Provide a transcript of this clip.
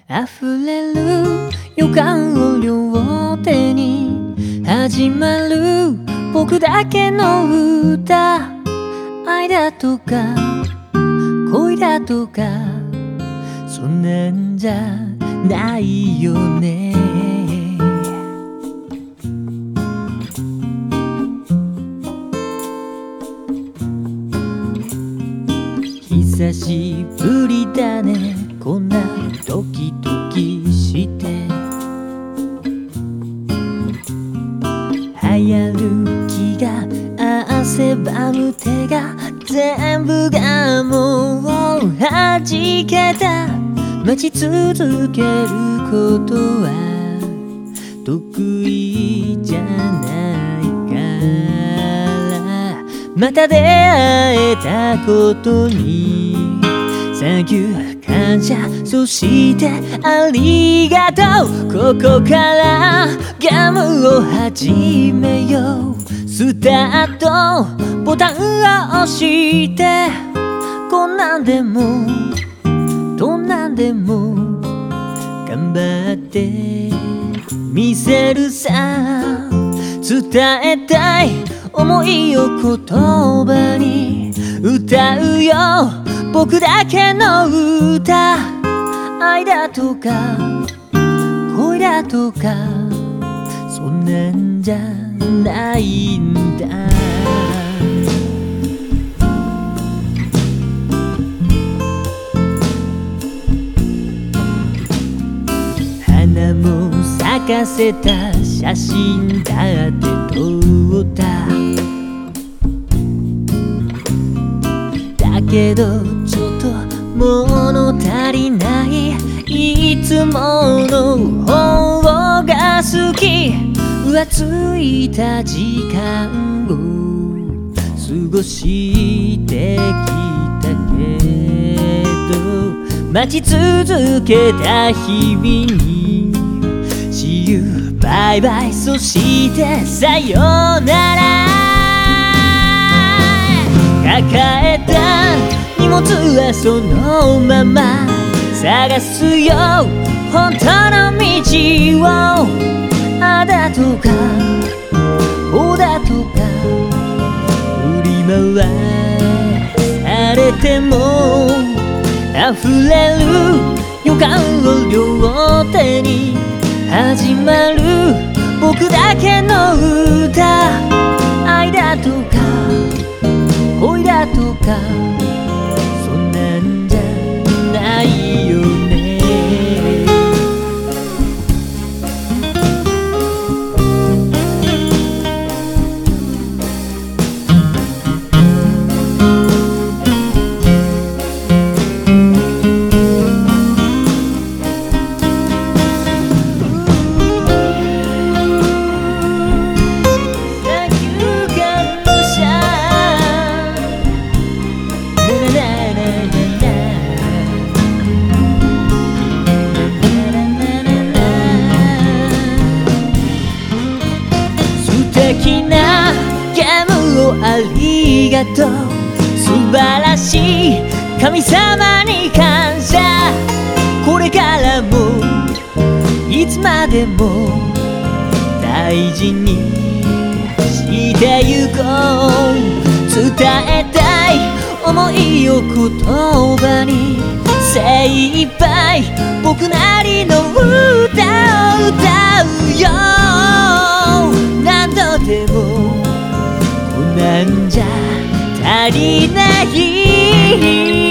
溢れる予感を両手に始まる僕だけの歌。愛だとか恋だとかそんなんじゃないよね。久しぶりだね、こんなドキドキして流行る気が汗ばむ手が全部がもう弾けた。待ち続けることは得意じゃないからまた出会えたことにサンキュー感謝、そしてありがとう。ここからゲームを始めよう。スタートボタンを押してこんなんでもどんなんでも頑張ってみせるさ。伝えたい思いを言葉に歌うよ僕だけの歌。愛だとか恋だとかそんなんじゃないんだ。花も咲かせた写真だって撮った。だけどちょっと物足りない。いつもの方が好き。浮ついた時間を過ごしてきたけど待ち続けた日々に See you bye bye そしてさよなら。抱えた荷物はそのまま探すよ本当の道を。あだとかこだとか振り回されても溢れる予感を両手に始まる僕だけの歌。愛だとか恋だとかそんなんじゃないよね。素敵なゲームをありがとう。素晴らしい神様に感謝。これからもいつまでも大事にしてゆこう。伝えたい思いを言葉に精一杯僕なりの歌を歌うよ。何度でもこんなんじゃ足りない。